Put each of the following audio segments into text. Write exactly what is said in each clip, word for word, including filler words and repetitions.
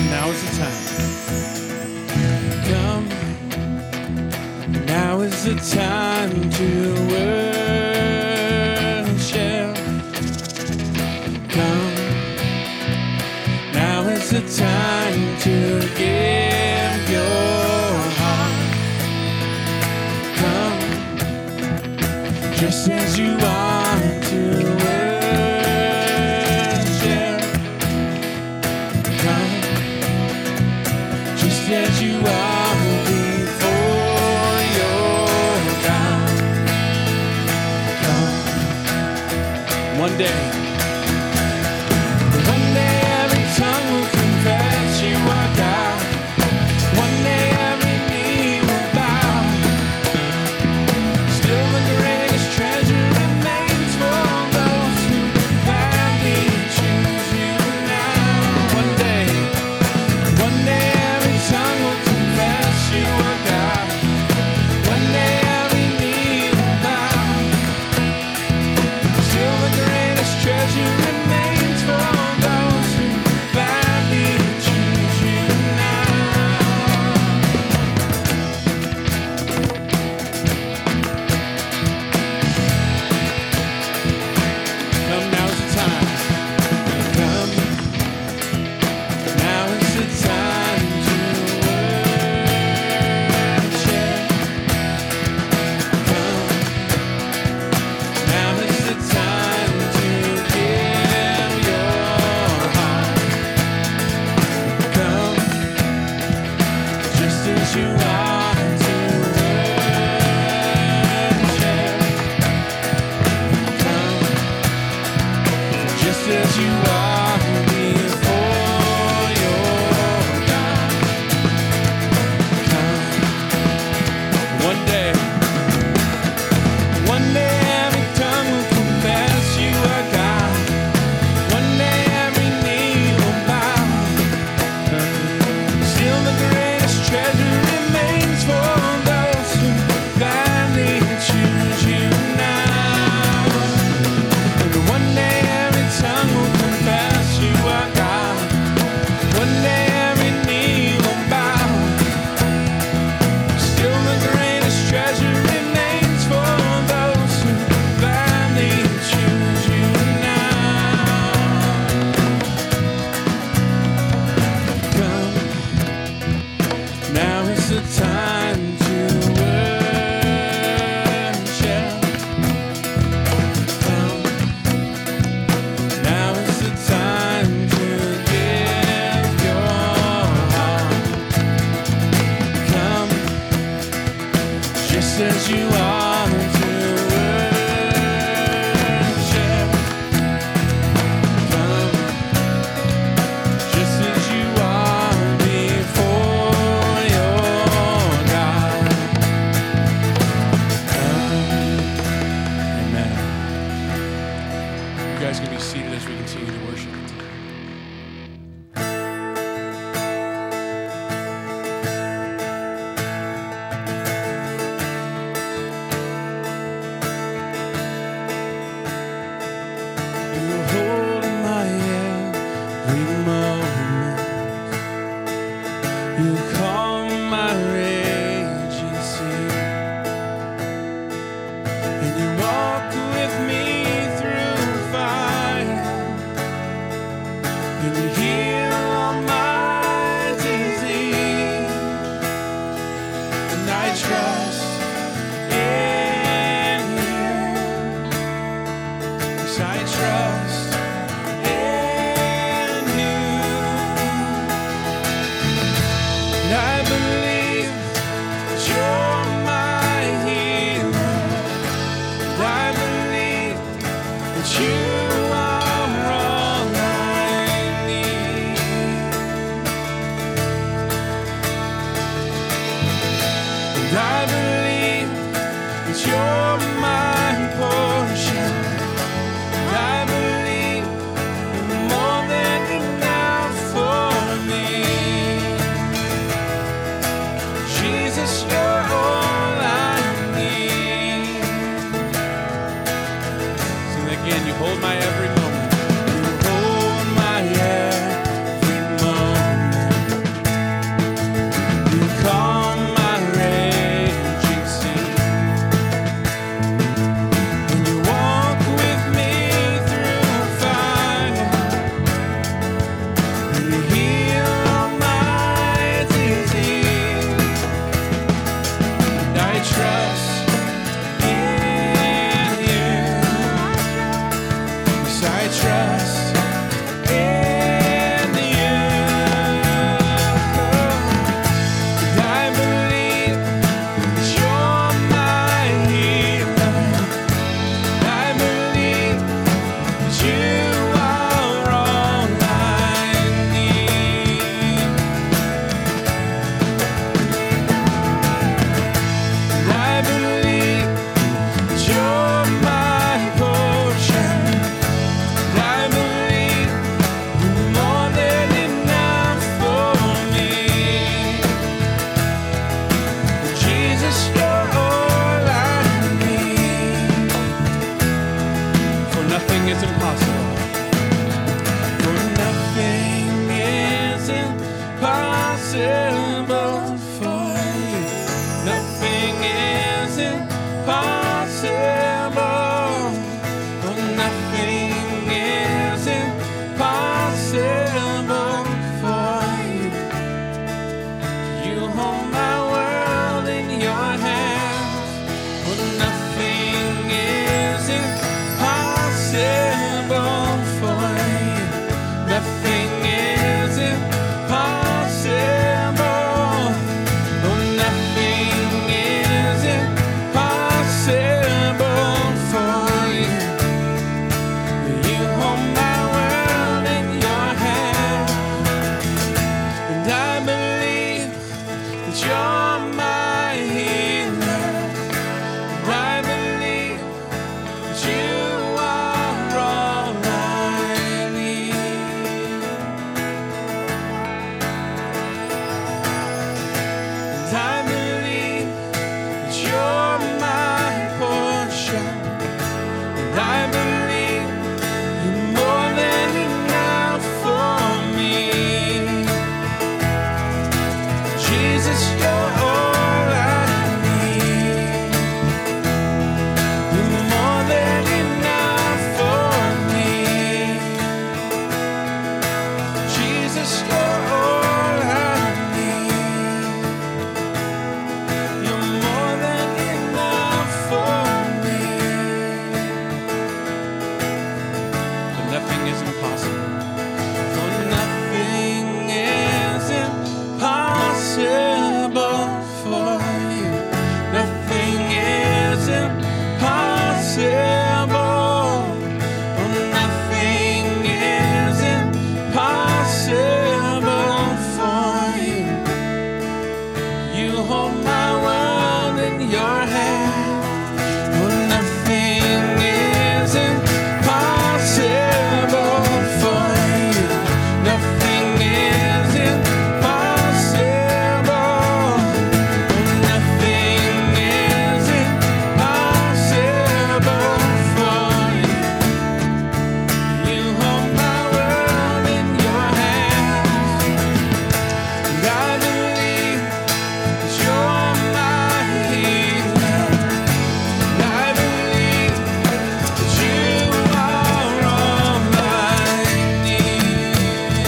Now is the time. Come. Now is the time to worship. Come. Now is the time to give your heart. Come. Just as you are to worship. Come. Just as you are before your God. Come. One day, one day every tongue will confess you are God. One day every knee will bow. Still the greatest treasure remains for those who gladly choose you now. One day, one day every tongue will confess you are God. One day every knee will bow. Still the greatest treasure remains for those who gladly choose you now. Come, now's the time. Come, now is the time to worship. Come, now is the time to give your heart. Come, just as you are to worship. Come, just as you are before your God. Come, one day, one day every tongue will confess you are God. One day every knee will bow. Still the greatest treasure remains for those who gladly choose you now. And one day every tongue will confess you are God. One day every knee will bow. Still the greatest treasure remains for those who gladly choose you now. Come, now is the time to worship. Come, now is the time to give your heart. Come, just as you are to worship. Come, just as you are before your God. Come. Amen. You guys can be seated as we continue to worship. You hold my every moment. You calm my raging sea, and you walk with me through fire, and you heal all my disease, and I trust in you. Yes, I trust in you. And I believe that you're my healer. And I believe that you are all I need. And I believe that you're my portion. And I believe you're more than enough for me. Jesus, you're all I need. Sing that again. You hold my every moment. You hold my every moment. impossible for you. Nothing is impossible. Oh, nothing is impossible for you. You hold my world in your hands. Oh, nothing is impossible for you. Nothing is impossible. Oh, nothing is impossible for you. You hold my world in your hands, and I believe that you're my healer. And I believe that you are all I need. And I believe that you're my portion. And I believe you're more than enough for me. Jesus, you're all I need. You're more than enough for me. Jesus, you're all I need. You're more than enough for me. But nothing is impossible. For nothing is impossible for you. Nothing is impossible. Oh, nothing is impossible for you. You hold my world in your hand. Oh, nothing is impossible for you. Nothing is impossible. Oh, nothing is impossible for you. You hold my world in your hands, and I believe that you're my healer. And I believe that you are all I need.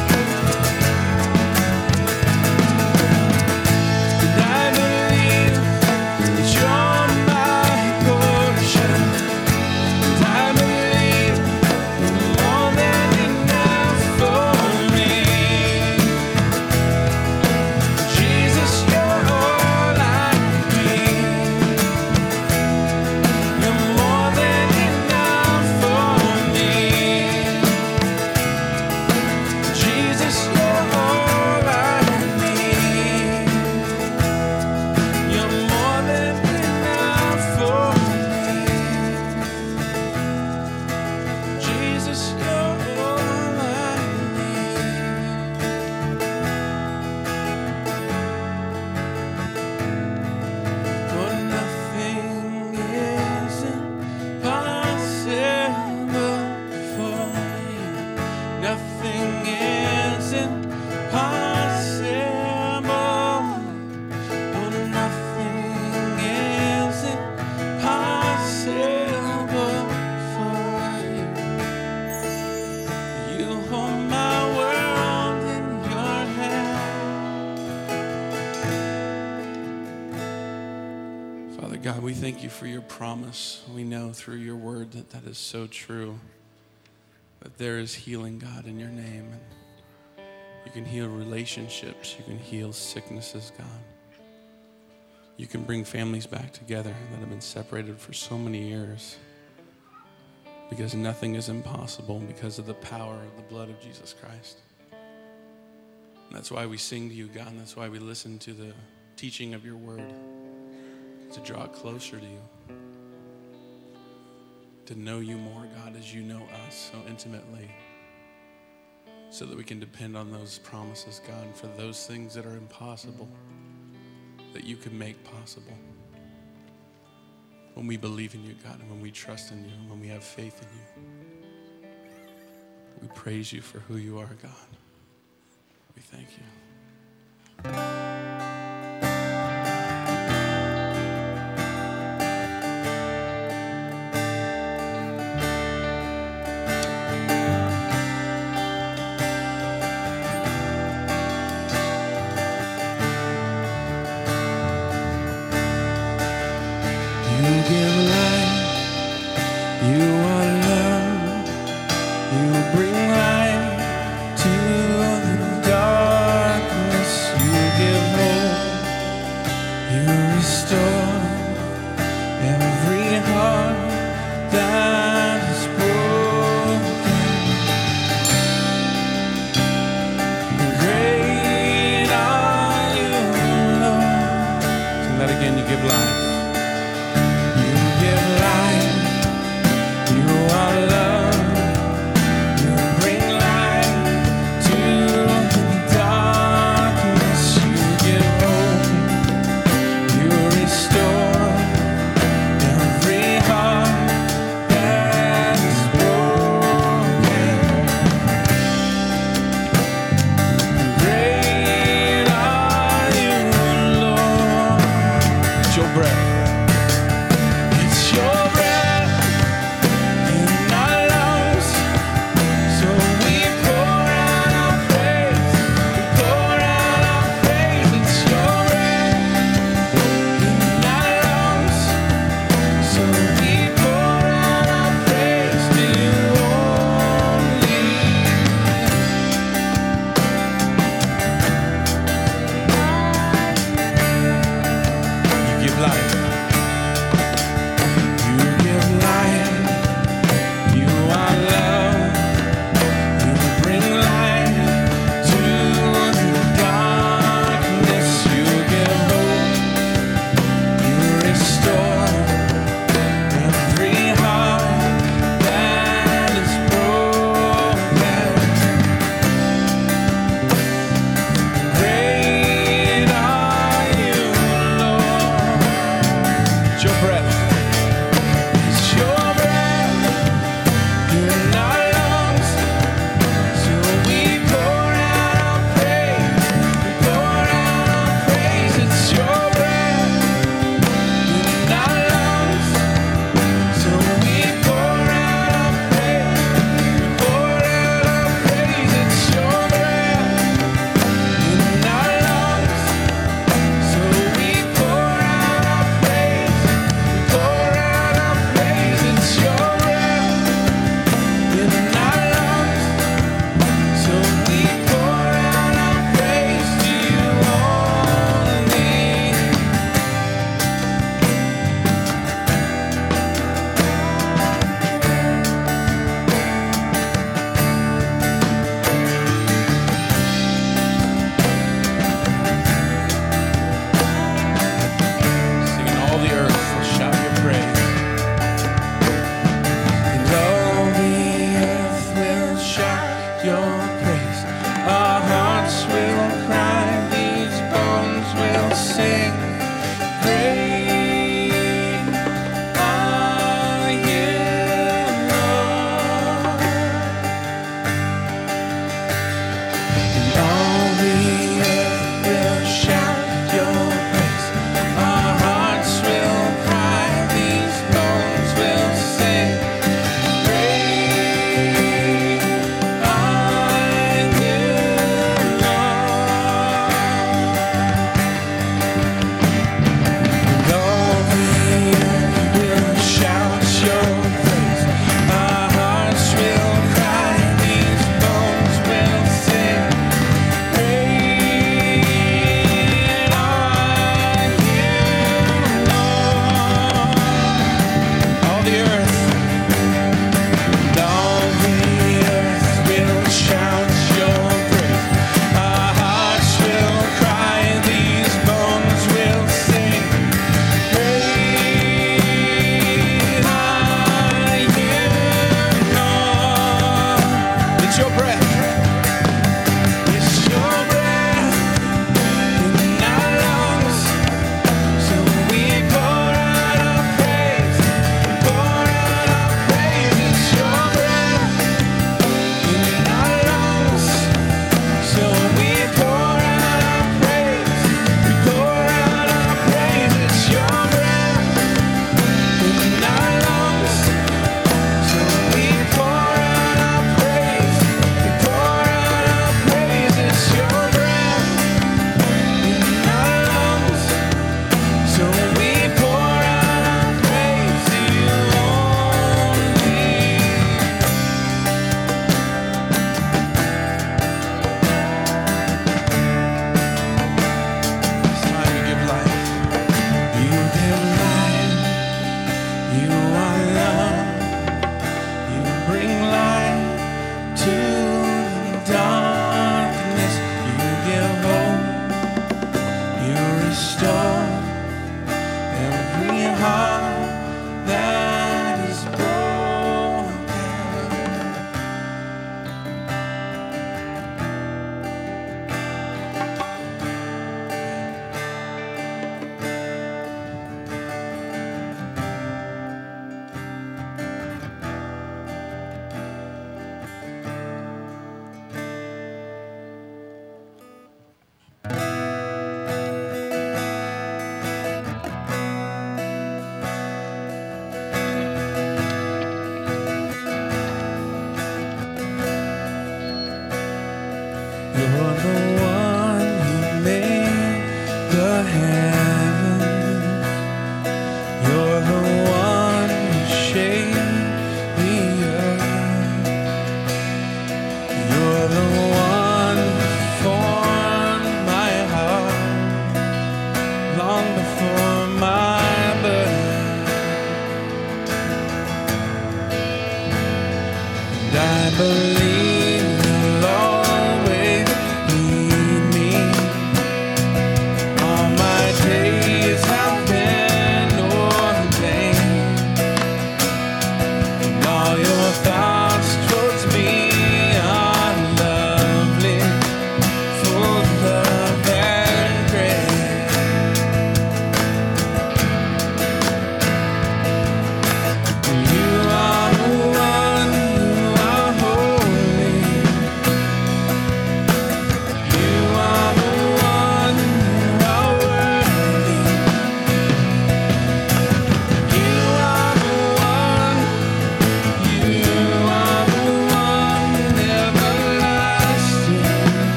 And I believe that you're my portion. And I believe you're more than enough for me. Jesus, you're all I need. You're more than enough for me. Jesus, you're all I need. You're more than enough for me. Jesus, you're all I need. For nothing is impossible for you. Nothing is impossible. Oh, nothing is impossible for you. You hold my world in your hand. Father God, we thank you for your promise. We know through your word that that is so true, that there is healing, God, in your name. And you can heal relationships. You can heal sicknesses, God. You can bring families back together that have been separated for so many years, because nothing is impossible because of the power of the blood of Jesus Christ. And that's why we sing to you, God, and that's why we listen to the teaching of your word, to draw closer to you, to know you more, God, as you know us so intimately, so that we can depend on those promises, God, and for those things that are impossible, that you can make possible. When we believe in you, God, and when we trust in you, and when we have faith in you, we praise you for who you are, God. We thank you.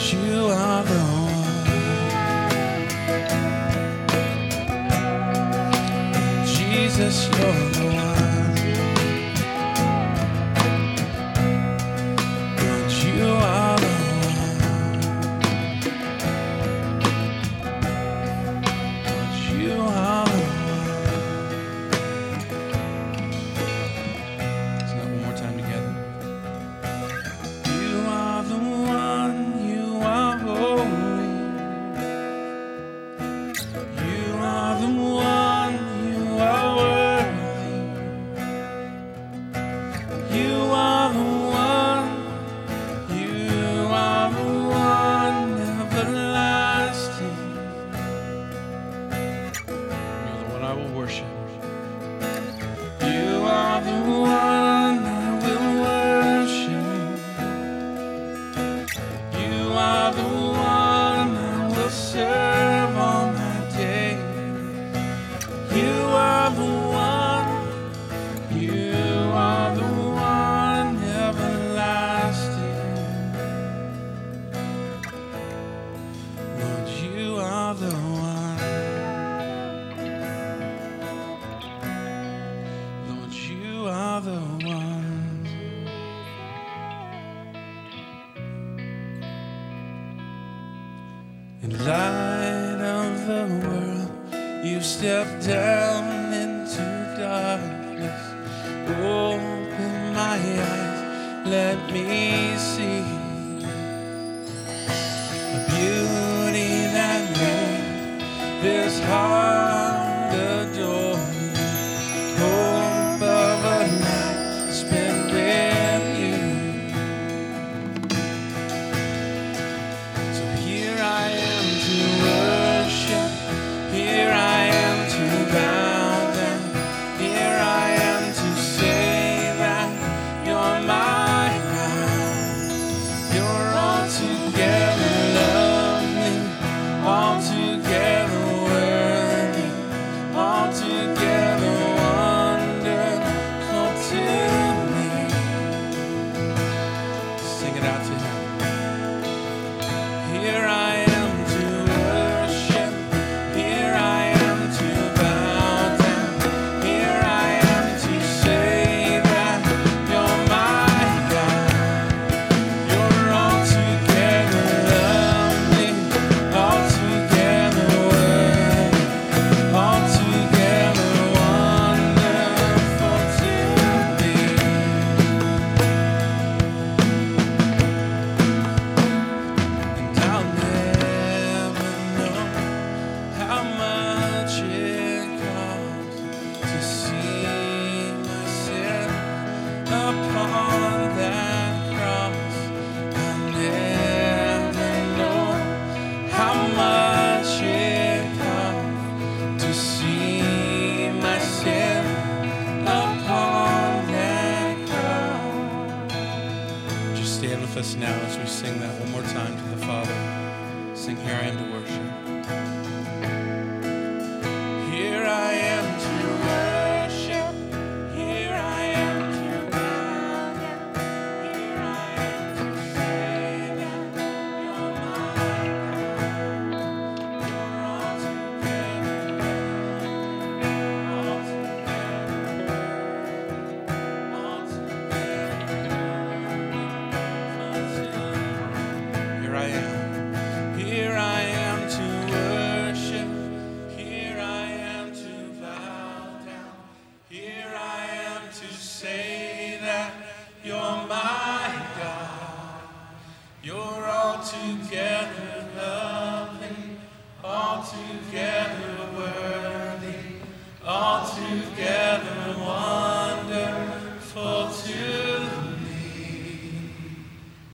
you are the one. Jesus, you're the one. Lord, you are the one. Lord, you are the one. Let's do that one more time together. You are the one. You are holy. You are the one. You are worthy. You are the one. You are the one everlasting. You're the one I will worship. You are the one I will worship. You are the one I will serve all my days. You are the one. You are the one everlasting. Lord, you are the one. Lord, you are the one. In light of the world, you stepped down into darkness. Open my eyes, let me see a beauty that made this heart adore you. Hope of a life spent with you. So here I am to worship. Here I am to bow down. Here I am to say that you're my God. You're altogether lovely, altogether worthy, altogether wonderful to me. Sing it out to him. Here I am to worship. Here I am to bow down. Here I am to say that you're my God. You're altogether lovely, altogether worthy, altogether wonderful to me. And I'll never know how much it costs to see my sin upon that cross. I'll never know how much it costs to see my sin upon that cross. Just stand with us now as we sing that one more time to the Father. Sing, here I am to worship. Here I am to worship. Here I am to bow down. Here I am to say that you're my God. You're altogether lovely, altogether, altogether wonderful to me. Here I am. Here I am to worship. Here I am to bow down. Here I am to say that you're my God. You're altogether lovely, altogether worthy, altogether